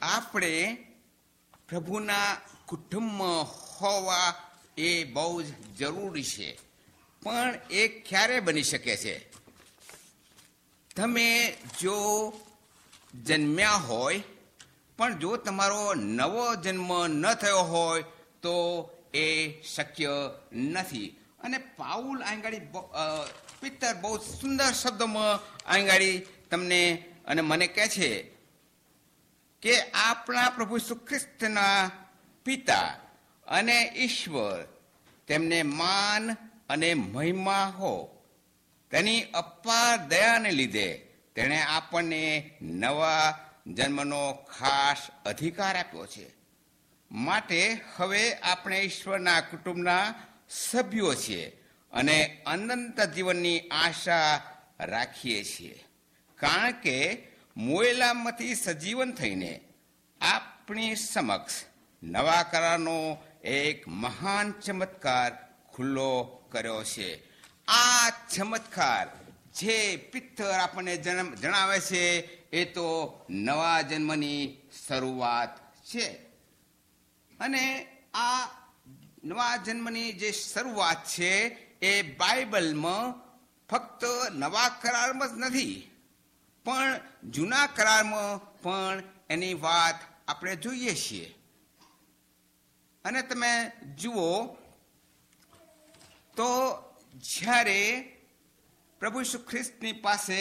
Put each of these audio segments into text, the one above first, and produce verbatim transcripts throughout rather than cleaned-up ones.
આપણે પ્રભુના કુટુંબમાં હોવા એ બહુ જ જરૂરી છે. પણ એ ક્યારે બની શકે છે? તમે જો જન્મ્યા હોય પણ જો તમારો નવો જન્મ ન થયો હોય તો એ શક્ય નથી. અને પાઉલ આંગાડી પિત્તર બહુ સુંદર શબ્દમાં આંગાડી તમને અને મને કહે છે કે આપણા પ્રભુ ઈસુ ખ્રિસ્તના પિતા અને ઈશ્વર તેમને માન અને મહિમા હો, તેની અપાર દયાને લીધે તેણે આપણને નવા જન્મનો ખાસ અધિકાર આપ્યો છે. માટે હવે આપણે ઈશ્વરના કુટુંબના સભ્યો છીએ અને અનંત જીવનની આશા રાખીએ છીએ. કારણ કે મોયેલામાંથી સજીવન થઈને આપણી સમક્ષ નવા કરારનો એક મહાન ચમત્કાર ખુલ્લો કર્યો છે. આ ચમત્કાર જે પિત્તર આપણને જણાવે છે એ તો નવા જન્મની શરૂઆત છે. અને આ નવા જન્મની જે શરૂઆત છે એ બાઇબલમાં ફક્ત નવા કરારમાં જ નથી પણ જૂના કરારમાં પણ એની વાત આપણે જોઈએ છીએ. અને તમે જુઓ તો જ્યારે પ્રભુ ઈસુ ખ્રિસ્તની પાસે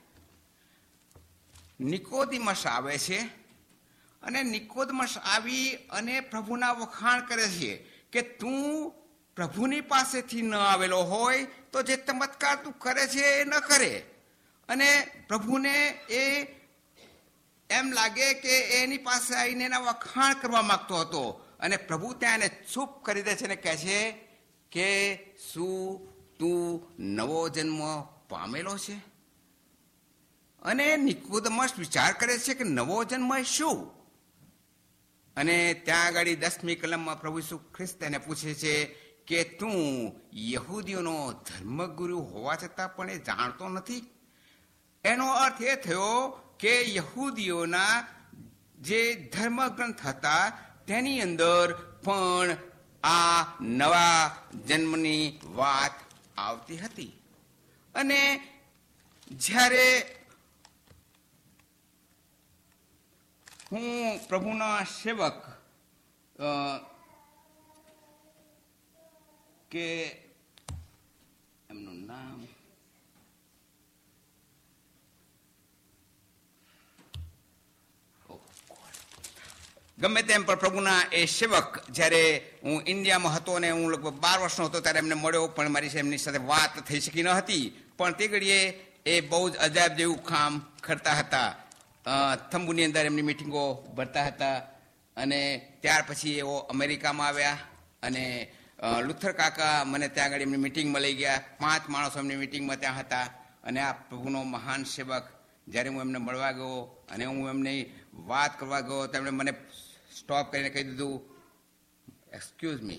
નિકોદેમસ આવે છે અને નિકોદેમસ આવી અને પ્રભુના વખાણ કરે છે કે તું પ્રભુની પાસેથી ન આવેલો હોય તો જે ચમત્કાર તું કરે છે એ ન કરે. અને પ્રભુને એ એમ લાગે કે એની પાસે આવીને એના વખાણ કરવા માંગતો હતો. અને પ્રભુ ત્યાં એને ચૂપ કરી દે છે અને કહે છે કે શું તું નવો જન્મ પામેલો છે? અને નિકોદેમસ વિચાર કરે છે કે નવો જન્મ શું? અને ત્યાં આગળ દસમી કલમમાં પ્રભુ ઈસુ ખ્રિસ્ત એને પૂછે છે કે તું યહૂદીઓનો ધર્મગુરુ હોવા છતાં પણ એ જાણતો નથી? એનો અર્થ એ થયો કે યહૂદીઓના જે ધર્મગ્રંથ હતા તેની અંદર પણ આ નવા જન્મની વાત આવતી હતી. અને જ્યારે હું પ્રભુના સેવક કે એમનું નામ ગમે તેમ પણ પ્રભુના એ સેવક જ્યારે હું ઇન્ડિયામાં હતો અને હું લગભગ બાર વર્ષનો હતો ત્યારે એમને મળ્યો, પણ મારી એમની સાથે વાત થઈ શકી ન હતી. પણ તે ઘડીએ એ બહુ જ અજાયબ જેવું કામ કરતા હતા. થંબુની અંદર એમની મિટિંગો ભરતા હતા. અને ત્યાર પછી એઓ અમેરિકામાં આવ્યા અને લુથર કાકા મને ત્યાં આગળ એમની મિટિંગમાં લઈ ગયા. પાંચ માણસો એમની મિટિંગમાં ત્યાં હતા. અને આ પ્રભુનો મહાન સેવક જ્યારે હું એમને મળવા ગયો અને હું એમની વાત કરવા ગયો તેમણે મને સ્ટોપ કરીને કહી દીધું, excuse me,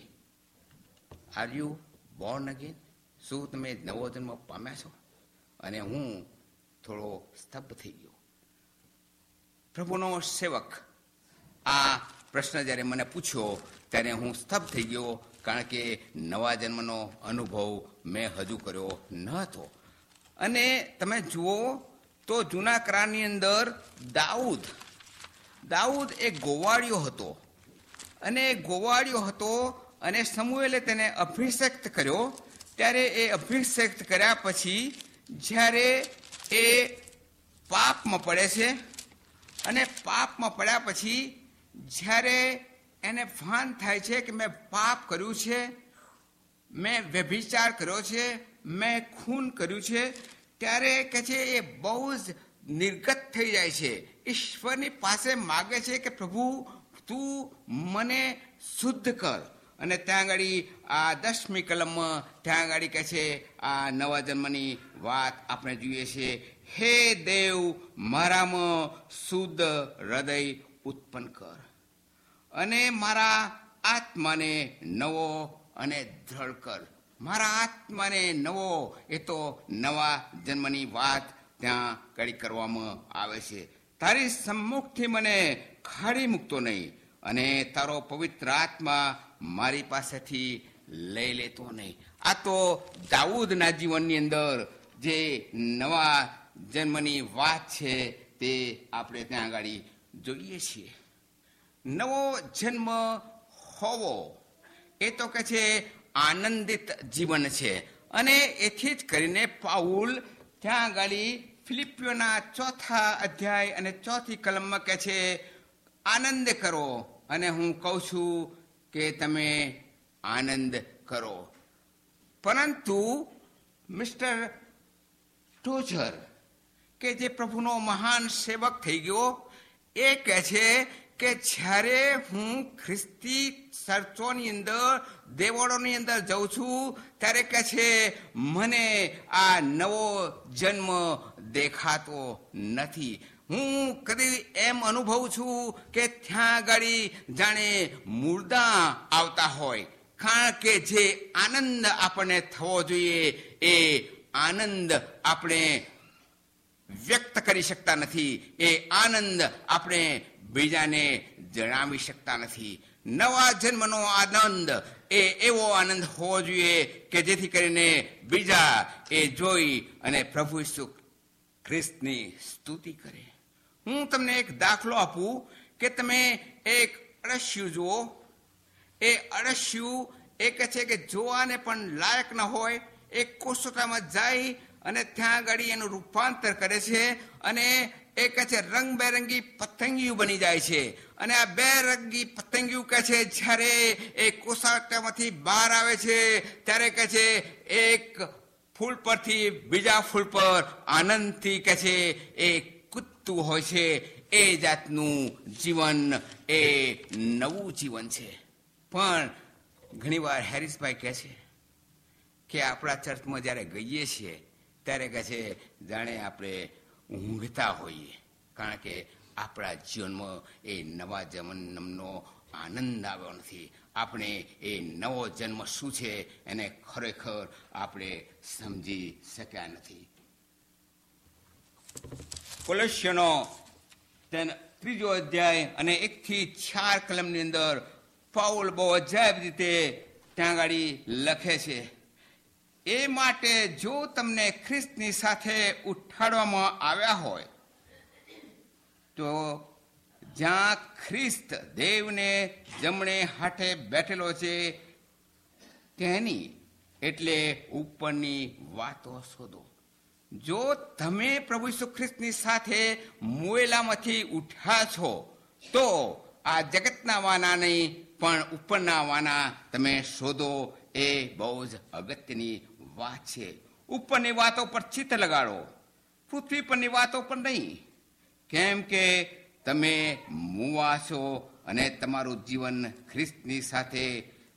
are you born again? શું તમે નવો જન્મ પામ્યા છો? અને હું થોડો સ્તબ્ધ થઈ ગયો. પ્રભુનો સેવક આ પ્રશ્ન જ્યારે મને પૂછ્યો ત્યારે હું સ્તબ્ધ થઈ ગયો, કારણ કે નવા જન્મનો અનુભવ મેં હજુ કર્યો ન હતો. અને તમે જુઓ તો જૂના કરારની અંદર દાઉદ દાઉદ એક ગોવાળિયો હતો. અને ગોવાળિયો હતો અને સમુએલે તેને અભિષેક કર્યો. ત્યારે એ અભિષેક કર્યા પછી જ્યારે એ પાપમાં પડે છે અને પાપમાં પડ્યા પછી જ્યારે એને ભાન થાય છે કે મેં પાપ કર્યું છે, મેં વ્યભિચાર કર્યો છે, મેં ખૂન કર્યું છે, ત્યારે કહે છે એ બહુ જ નિર્ગત થઈ જાય છે. ઈશ્વરની પાસે માગે છે કે પ્રભુ તું મને શુદ્ધ કર. અને ત્યાં આગળ આ દસમી કલમમાં ત્યાં આગળ કહે છે આ નવા જન્મની વાત આપણે જોઈએ છીએ, હે દેવ મારામાં શુદ્ધ હૃદય ઉત્પન્ન કર અને મારા આત્માને નવો અને દ્રઢ કર. મારા આત્માને નવો એ તો નવા જન્મની વાત ત્યાં કડી કરવામાં આવે છે. તારી સમ્મુખથી મને કાઢી મૂકતો નહીં અને તારો પવિત્ર આત્મા મારી પાસેથી લઈ લેતો નહીં. આ તો દાઉદના જીવનની અંદર જે નવા જન્મની વાત છે તે આપણે ત્યાં આગળ જોઈએ છીએ. નવો જન્મ હોવો એ તો કે છે આનંદિત જીવન છે. અને એથી જ કરીને પાઉલ ત્યાં આગળ ફિલિપિયોના ચોથા અધ્યાય અને ચોથી કલમમાં કહે છે આનંદ કરો, અને હું કહું છું કે તમે આનંદ કરો. પરંતુ મિસ્ટર ટોઝર કે જે પ્રભુનો મહાન સેવક થઈ ગયો, એ કહે છે કે જ્યારે હું ખ્રિસ્તી ચર્ચોની અંદર દેવળોની અંદર જાઉં છું ત્યારે કહે છે મને આ નવો જન્મ દેખાતો નથી. હું કદી એમ અનુભવું છું કે ત્યાં આગળ જાણે મુર્દા આવતા હોય, કારણ કે જે આનંદ આપણને થવો જોઈએ એ આનંદ આપણે વ્યક્ત કરી શકતા નથી. એ આનંદ આપણે બીજાને જણાવી શકતા નથી. નવા જન્મનો આનંદ એ એવો આનંદ હોવો જોઈએ કે જેથી કરીને બીજા એ જોઈ અને પ્રભુ ઈસુ ખ્રિસ્તની સ્તુતિ કરે. હું તમને એક દાખલો આપું કે તમે એક અળસિયું જુઓ. એ અળસિયું એ કહે છે કે જોવાને પણ લાયક ન હોય, એ કોસોટામાં જાય અને ત્યાં આગળ એનું રૂપાંતર કરે છે અને એ કહે છે રંગબેરંગી પતંગિયું બની જાય છે. અને આ બેરંગી પતંગિયું કહે છે જ્યારે એ કોસાટામાંથી બહાર આવે છે ત્યારે કહે છે એક ફૂલ પરથી બીજા ફૂલ પર આનંદથી કહે છે એ કૂદતું હોય છે. એ જાતનું જીવન એ નવું જીવન છે. પણ ઘણીવાર હેરિસભાઈ કહે છે કે આપણા ચર્ચમાં જ્યારે ગઈએ છીએ ત્યારે કહે છે જાણે આપણે ઊંઘતા હોઈએ, કારણ કે આપણા જીવનમાં એ નવા જન્મનો આનંદ આવ્યો નથી. આપણે એ નવો જન્મ શું છે એને ખરેખર આપણે સમજી શક્યા નથી. કોલોસ્યનો ત્રીજો અધ્યાય અને એકથી ચાર કલમની અંદર પાઉલ બહુ અજાયબ રીતે ત્યાં આગળ લખે છે, એ માટે જો તમને ખ્રિસ્તની સાથે ઉઠાડવામાં આવ્યા હોય તો જ્યાં ખ્રિસ્ત દેવને જમણે હાથે બેઠેલો છે તેની એટલે ઉપરની વાતો શોધો. જો તમે પ્રભુ ઈસુ ખ્રિસ્તની સાથે મોયેલામાંથી ઉઠ્યા છો તો આ જગતના વાના નહીં પણ ઉપરના વાના તમે શોધો. એ બહુ જ અગત્યની વાત છે. ઉપરની વાતો પર ચિત્ત લગાડો, પૃથ્વી પરની વાતો પર નહીં, કેમ કે તમે મુવા છો અને તમારું જીવન ખ્રિસ્તની સાથે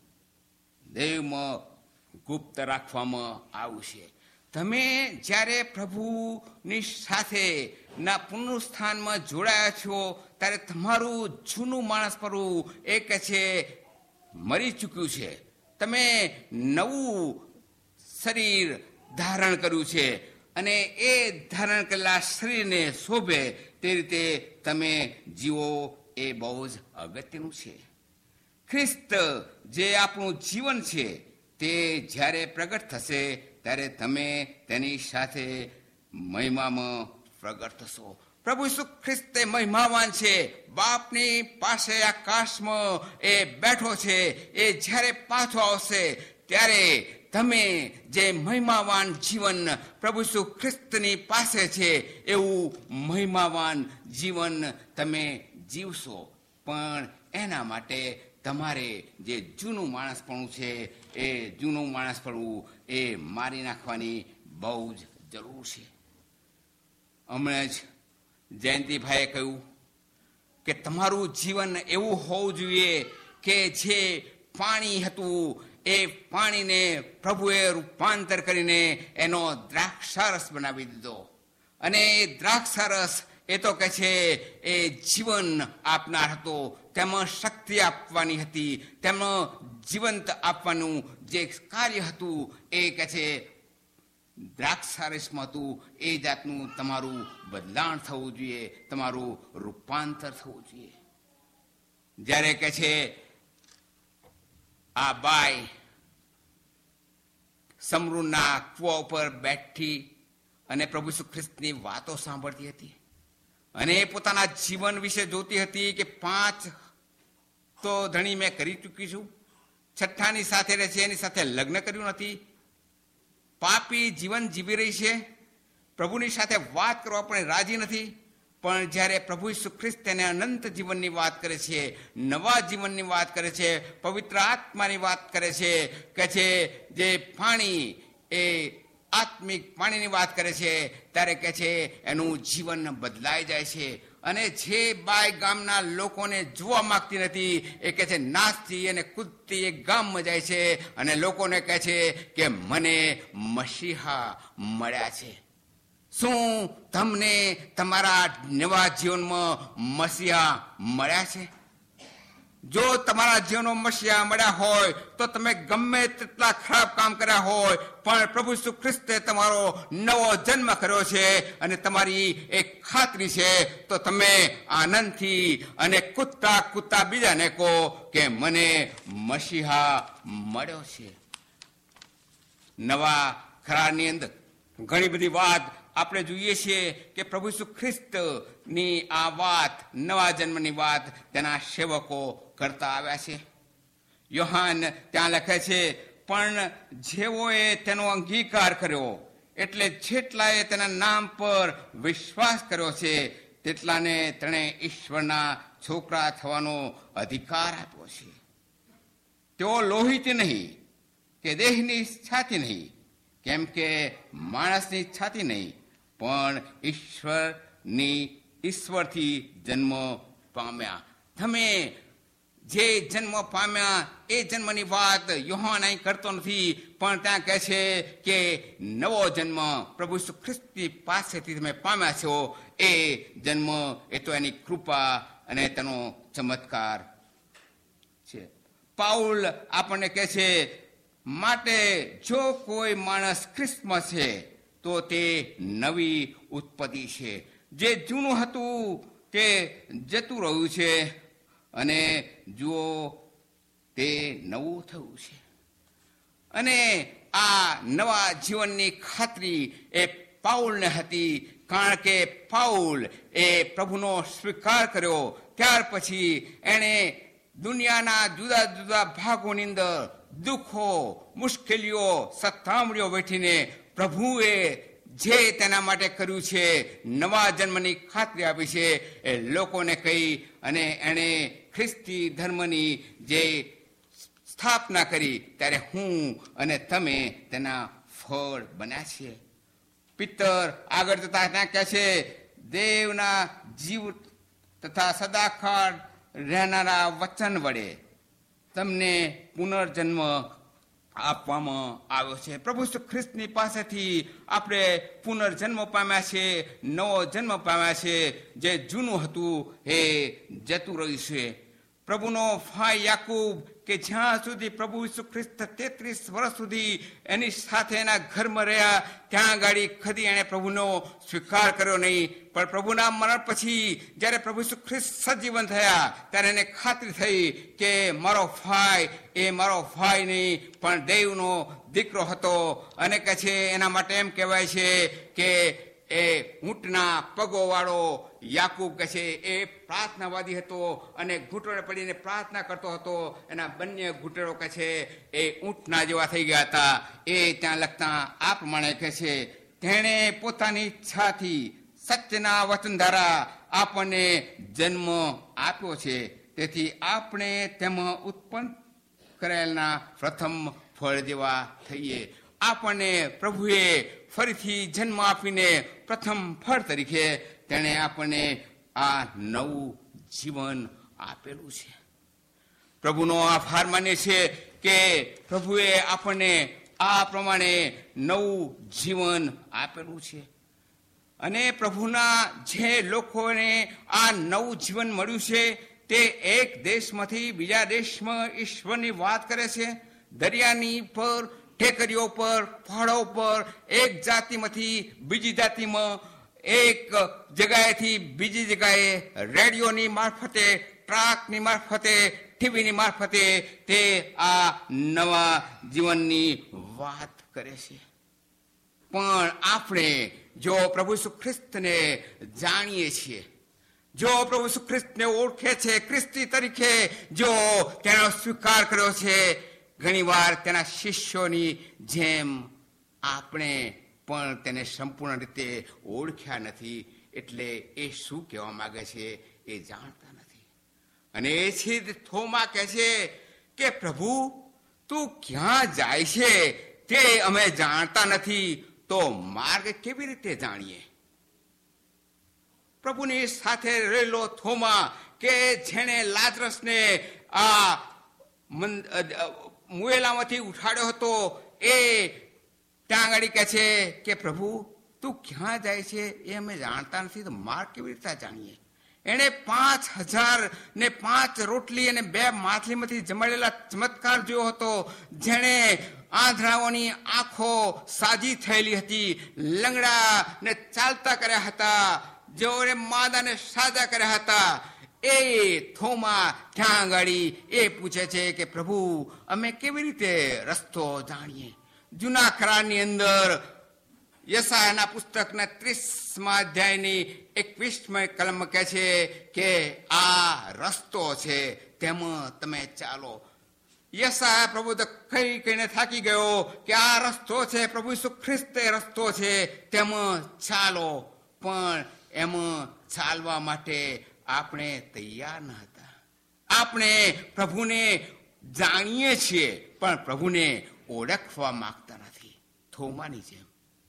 દેવમાં ગુપ્ત રાખવામાં આવ્યું છે. તમે જ્યારે પ્રભુની સાથે ના પુનરુત્થાનમાં જોડાયા છો ત્યારે તમારું જૂનું માણસ પરવું એ કહે છે મરી ચૂક્યું છે. તમે નવું શરીર ધારણ કર્યું છે અને એ ધારણ કરેલા શરીરને શોભે તે રીતે તમે જીવો. એ બહુ જ અગત્યનું છે. ખ્રિસ્ત જે આપણું જીવન છે તે જ્યારે પ્રગટ થશે ત્યારે તમે તેની સાથે મહિમામાં પ્રગટ થશો. પ્રભુ ઈસુ ખ્રિસ્ત મહિમાવાન છે, બાપની પાસે આકાશમાં એ બેઠો છે. એ જ્યારે પાછો આવશે ત્યારે તમે જે મહિમાવાન જીવન પ્રભુ ઈસુ ખ્રિસ્તની પાસે છે એવું મહિમાવાન જીવન તમે જીવશો. પણ એના માટે તમારે જે જૂનું માણસપણું છે એ જૂનું માણસપણું એ મારી નાખવાની બહુ જ જરૂર છે. હમણાં જ જયંતિભાઈએ કહ્યું કે તમારું જીવન એવું હોવું જોઈએ કે જે પાણી હતું એ પાણીને પ્રભુએ રૂપાંતર કરીને એનો દ્રાક્ષારસ બનાવી દીધો. અને એ દ્રાક્ષારસ એ તો કહે છે એ જીવન આપનાર હતો, તેમાં શક્તિ આપવાની હતી, તેમાં જીવંત આપવાનું જે કાર્ય હતું એ કહે છે દ્રાક્ષારસમાં હતું એ જાતનું તમારું બદલાણ થવું જોઈએ, તમારું રૂપાંતર થવું જોઈએ. જ્યારે કે છે આ બાઈ સમરૂના કૂવા ઉપર બેઠી અને પ્રભુ ઈસુ ખ્રિસ્તની વાતો સાંભળતી હતી અને પોતાના જીવન વિશે જોતી હતી કે પાંચ તો ધણી મેં કરી ચૂકી છું, છઠ્ઠાની સાથે રહે છે, એની સાથે લગ્ન કર્યું નથી, પાપી જીવન જીવી રહી છે, પ્રભુની સાથે વાત કરવા પણ રાજી નથી. પણ જ્યારે પ્રભુ ઈસુ ખ્રિસ્ત તેને અનંત જીવનની વાત કરે છે, નવા જીવનની વાત કરે છે, પવિત્ર આત્માની વાત કરે છે, કે છે જે પાણી એ આત્મિક પાણીની વાત કરે છે, ત્યારે કે છે એનું જીવન બદલાઈ જાય છે. અને જે બાય ગામના લોકોને જોવા માંગતી નથી એ કે છે નાચતી અને કૂદતી એ ગામમાં જાય છે અને લોકોને કહે છે કે મને મસીહા મળ્યા છે. શું તમને તમારા નવા જીવનમાં મસીહા મળ્યા છે? જો તમારા જીવનમાં મસીહા મળ્યા હોય તો તમે ગમે તેટલા ખરાબ કામ કર્યા હોય પણ પ્રભુ ઈસુ ખ્રિસ્તે તમારો નવો જન્મ કર્યો છે અને તમારી એક ખાતરી છે, તો તમે આનંદથી અને કૂદતા કૂદતા બીજાને કહો કે મને મસીહા મળ્યો છે. નવા ખરાની અંદર ઘણી બધી વાત આપણે જોઈએ છીએ કે પ્રભુ ઈસુ ખ્રિસ્તની આ વાત, નવા જન્મની વાત તેના સેવકો કરતા આવ્યા છે. યોહાન ત્યાં લખે છે, પણ જેઓએ તેનો અંગીકાર કર્યો એટલે જેટલાએ તેના નામ પર વિશ્વાસ કર્યો છે તેટલાને તેણે ઈશ્વરના છોકરા થવાનો અધિકાર આપ્યો છે. તેઓ લોહીથી નહીં કે દેહની ઈચ્છાથી નહીં, કેમ કે માણસની ઈચ્છાથી નહીં, પણ ઈશ્વરની ઈશ્વરથી જન્મ પામ્યા. તમે જે જન્મ પામ્યા એ જન્મની વાત યોહાન અહીં કરતો નથી, પણ ત્યાં કહે છે કે નવો જન્મ પ્રભુ ઈસુ ખ્રિસ્તની પાસેથી તમે પામ્યા છો. એ જન્મ એ તો એની કૃપા અને તેનો ચમત્કાર છે. પાઉલ આપણને કહે છે, માટે જો કોઈ માણસ ખ્રિસ્તમાં છે તો તે નવી ઉત્પત્તિ છે, જે જૂનું હતું તે જતું રહ્યું છે અને જુઓ તે નવું થયું છે. અને આ નવા જીવનની ખાતરી એ પાઉલને હતી, કારણ કે પાઉલ એ પ્રભુનો સ્વીકાર કર્યો ત્યાર પછી એણે દુનિયાના જુદા જુદા ભાગોની અંદર દુઃખો, મુશ્કેલીઓ, સતામણીઓ વેઠીને પ્રભુએ જે તેના માટે કર્યું છે, નવા જન્મની ખાતરી આપી છે, એ લોકોને કહી અને એણે ખ્રિસ્તી ધર્મની જે સ્થાપના કરી ત્યારે હું અને તમે તેના ફળ બન્યા છીએ. પિત્તર આગળ જતા ત્યાં કહે છે, દેવના જીવ તથા સદાકાળ રહેનારા વચન વડે તમને પુનર્જન્મ આપવામાં આવ્યો છે. પ્રભુ ઈસુ ખ્રિસ્તની પાસેથી આપણે પુનર્જન્મ પામ્યા છે, નવો જન્મ પામ્યા છે. જે જૂનું હતું એ જતું રહ્યું છે. પ્રભુનો ભાઈ યાકૂબ કે જ્યાં સુધી પ્રભુ ઈસુ ખ્રિસ્ત તેત્રીસ વર્ષ સુધી એની સાથે એના ઘરમાં રહ્યા, ત્યાં ગાડી કદી એણે પ્રભુનો સ્વીકાર કર્યો નહીં. પણ પ્રભુના મરણ પછી જ્યારે પ્રભુ ઈસુ ખ્રિસ્ત સજીવન થયા ત્યારે એને ખાતરી થઈ કે મારો ભાઈ એ મારો ભાઈ નહીં પણ દેવનો દીકરો હતો. અને કહે છે એના માટે એમ કહેવાય છે કે એ ઊંટના પગોવાળો યાકૂબ કહે છે એ પ્રાર્થનાવાદી હતો અને ઘૂંટડે પડીને પ્રાર્થના કરતો હતો. એના બંને ઘૂંટડો કહે છે એ ઊંટના જેવા થઈ ગયા હતા. એ ત્યાં લખતા આ પ્રમાણે કહે છે, તેણે પોતાની ઈચ્છાથી સત્યના વચન દ્વારા આપણને જન્મ આપ્યો છે, તેથી આપણે તેમાં ઉત્પન્ન કરેલના પ્રથમ ફળ જેવા થઈએ. આપણને પ્રભુએ ફરીથી જન્મ આપીને પ્રથમ ફળ તરીકે તેણે આપણને આ નવું જીવન આપેલું છે. પ્રભુનો આભાર માનીએ છીએ કે પ્રભુએ આપણને આ પ્રમાણે નવું જીવન આપેલું છે. અને પ્રભુના જે લોકોને આ નવું જીવન મળ્યું છે તે એક દેશમાંથી બીજા દેશમાં ઈશ્વરની વાત કરે છે, દરિયાની પર ટેકરીઓ પર, પહાડો પર, એક જાતિમાંથી બીજી જાતિમાં, એક જગ્યાએથી બીજી જગ્યાએ રેડિયોની મારફતે, ટ્રાકની મારફતે, ટીવીની મારફતે તે આ નવા જીવનની વાત કરે છે. પણ આપણે જો પ્રભુ ઈસુ ખ્રિસ્તને જાણીએ છીએ, જો પ્રભુ ઈસુ ખ્રિસ્તને ઓળખે છે, ખ્રિસ્તી તરીકે જો તેનો સ્વીકાર કર્યો છે, ઘણીવાર તેના શિષ્યોની જેમ આપણે પણ તેને સંપૂર્ણ રીતે ઓળખ્યા નથી. એટલે એ શું કહેવા માંગે છે એ જાણતા નથી. અને એથી જ થોમા કહે છે કે પ્રભુ તું ક્યાં જાય છે તે અમે જાણતા નથી, તો માર્ગ કેવી રીતે જાણીએ? પ્રભુની સાથે રહેલો થોમા કે જેણે લાજરસને આ મુએલામાંથી ઉઠાડ્યો હતો, એ ત્યાં આગળ કહે છે કે પ્રભુ તું ક્યાં જાય છે એ અમે જાણતા નથી, તો માર્ગ કેવી રીતે જાણીએ? એણે પાંચ હજાર ને પાંચ રોટલી અને બે માછલીમાંથી જમાડેલા ચમત્કાર જોયો હતો, જેણે આંધળાઓની આંખો સાજી થયેલી હતી, લંગડા ને ચાલતા કર્યા હતા, જેઓને માદાને સાજા કર્યા હતા. એ થોમા ત્યાં આગળ એ પૂછે છે કે પ્રભુ અમે કેવી રીતે રસ્તો જાણીએ? જૂના કરારની અંદર યશાયાના પુસ્તકના ત્રીસમા અધ્યાયની એકવીસમી કલમ કહે છે કે આ રસ્તો છે, તેમાં તમે ચાલો. યશાયા પ્રભુ તો કઈ કહીને થાકી ગયો કે આ રસ્તો છે, પ્રભુ ઈસુ ખ્રિસ્ત રસ્તો છે, તેમાં ચાલો. પણ એમાં ચાલવા માટે આપણે તૈયાર ન હતા. આપણે પ્રભુને જાણીએ છીએ પણ પ્રભુને ઓળખવા માંગતા નથી, થોમાની જેમ.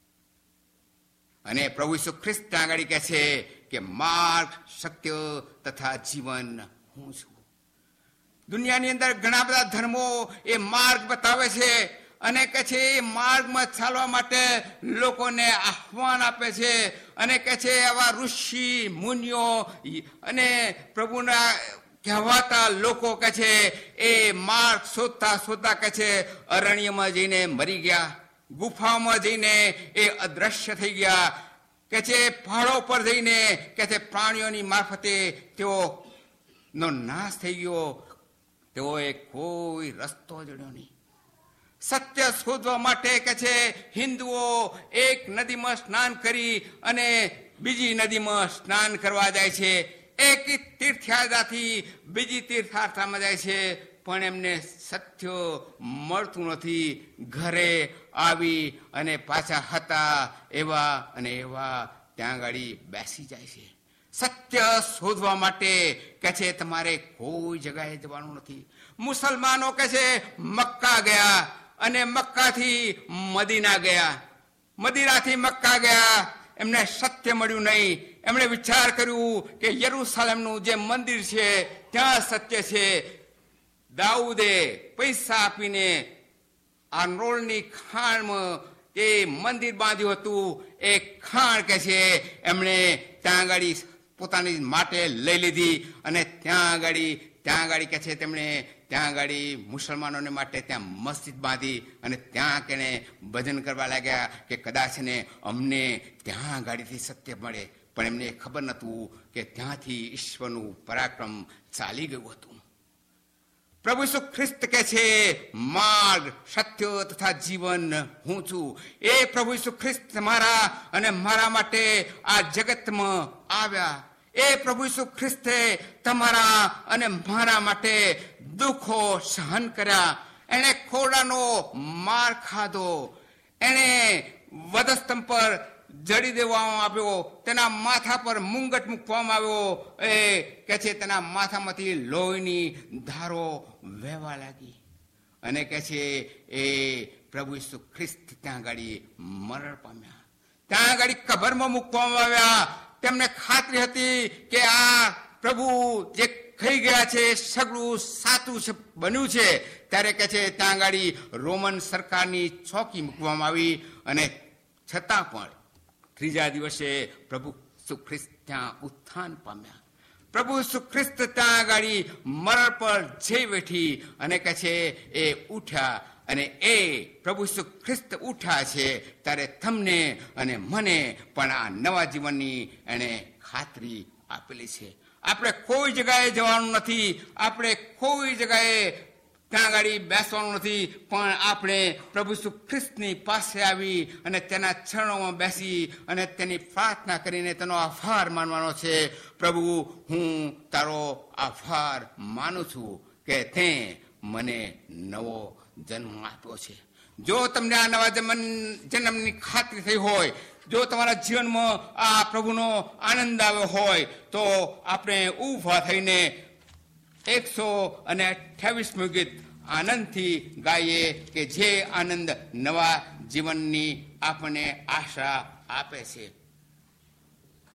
અને પ્રભુ ઈસુ ખ્રિસ્ત આગળ કહે છે કે માર્ગ, સત્ય તથા જીવન હું છું. દુનિયાની અંદર ઘણા બધા ધર્મો એ માર્ગ બતાવે છે અને કહે છે એ માર્ગમાં ચાલવા માટે લોકોને આહ્વાન આપે છે, અને કહે છે આવા ઋષિ મુનિઓ અને પ્રભુના કહેવાતા લોકો કહે છે એ માર્ગ શોધતા શોધતા કહે છે અરણ્યમાં જઈને મરી ગયા, ગુફામાં જઈને એ અદ્રશ્ય થઈ ગયા, કે છે પહાડો પર જઈને કે છે પ્રાણીઓની મારફતે તેઓ નો નાશ થઈ ગયો, તેઓએ કોઈ રસ્તો જડ્યો નહીં. સત્ય શોધવા માટે કે છે હિન્દુઓ એક નદીમાં સ્નાન કરી અને બીજી નદીમાં સ્નાન કરવા જાય છે, એક તીર્થયાત્રાથી બીજી તીર્થયાત્રામાં જાય છે, પણ એમને સત્ય મળતું નથી. ઘરે આવી અને પાછા હતા એવા અને એવા ત્યાં આગળ બેસી જાય છે. સત્ય શોધવા માટે કે છે તમારે કોઈ જગાએ જવાનું નથી. મુસલમાનો કે છે મક્કા ગયા અને મક્કાથી મદીના ગયા, મદીનાથી મક્કા ગયા, એમને સત્ય મળ્યું નહીં. એમણે વિચાર કર્યું કે યરૂશલેમનું જે મંદિર છે ત્યાં સત્ય છે. દાઉદે પૈસા આપીને આનોલની ખાણમાં એ મંદિર બાંધ્યું હતું. એ ખાણ કે છે એમણે ત્યાં આગળ પોતાની માટે લઈ લીધી અને ત્યાં આગળ ત્યાં આગળ કે છે તેમણે ત્યાં આગળ મુસલમાનોને માટે ત્યાં મસ્જિદ બાંધી અને ત્યાં કેને ભજન કરવા લાગ્યા કે કદાચ ને અમને ત્યાં આગળથી સત્ય મળે. પણ એમને ખબર નહોતું કે ત્યાંથી ઈશ્વરનું પરાક્રમ ચાલી ગયું હતું. પ્રભુ ઈસુ ખ્રિસ્ત કહે છે માર્ગ, સત્ય તથા જીવન હું છું. એ પ્રભુ ઈસુ ખ્રિસ્ત મારા અને મારા માટે આ જગતમાં આવ્યા. એ પ્રભુ ઈસુ ખ્રિસ્તે તમારા અને મારા માટે દુઃખો સહન કર્યા. એણે ખોડાનો માર ખાધો, એણે વધસ્તંભ પર જડી દેવામાં આવ્યો, તેના માથા પર મુંગટ મૂકવામાં આવ્યો. એ કે છે તેના માથામાંથી લોહીની ધારો વહેવા લાગી. અને કે છે એ પ્રભુ ઈસુ ખ્રિસ્ત ત્યાં આગળ મરણ પામ્યા, ત્યાં આગળ કબરમાં મૂકવામાં આવ્યા. તેમને ખાતરી હતી કે આ પ્રભુ જે ખાઈ ગયા છે સગળું સાચું છે બન્યું છે. ત્યારે કે છે ત્યાં આગળ રોમન સરકારની ચોકી મૂકવામાં આવી અને છતાં પણ ત્રીજા દિવસે પ્રભુ ઈસુ ખ્રિસ્ત ત્યાં ઉત્થાન પામ્યા. પ્રભુ ઈસુ ખ્રિસ્ત ત્યાં આગળ મરણ પર જઈ બેઠી અને કહે છે એ ઉઠ્યા અને એ પ્રભુ ઈસુ ખ્રિસ્ત ઉઠ્યા છે ત્યારે તમને અને મને પણ આ નવા જીવનની એણે ખાતરી આપેલી છે. આપણે કોઈ જગાએ જવાનું નથી, આપણે કોઈ જગાએ ત્યાં ગાડી બેસવાનું નથી, પણ આપણે પ્રભુ ઈસુ ખ્રિસ્તની પાસે આવી અને તેના ચરણોમાં બેસી અને તેની પ્રાર્થના કરીને તેનો આભાર માનવાનો છે. પ્રભુ, હું તારો આભાર માનું છું કે તે મને નવો જન્મ આપ્યો છે. જો તમને આ નવા જન્મ જન્મની ખાતરી થઈ હોય, જો તમારા જીવનમાં આ પ્રભુનો આનંદ આવ્યો હોય, તો આપણે ઊભા થઈને એકસો અને અઠ્યાવીસમું ગીત આનંદથી ગાઈએ કે જે આનંદ નવા જીવનની આપણને આશા આપે છે.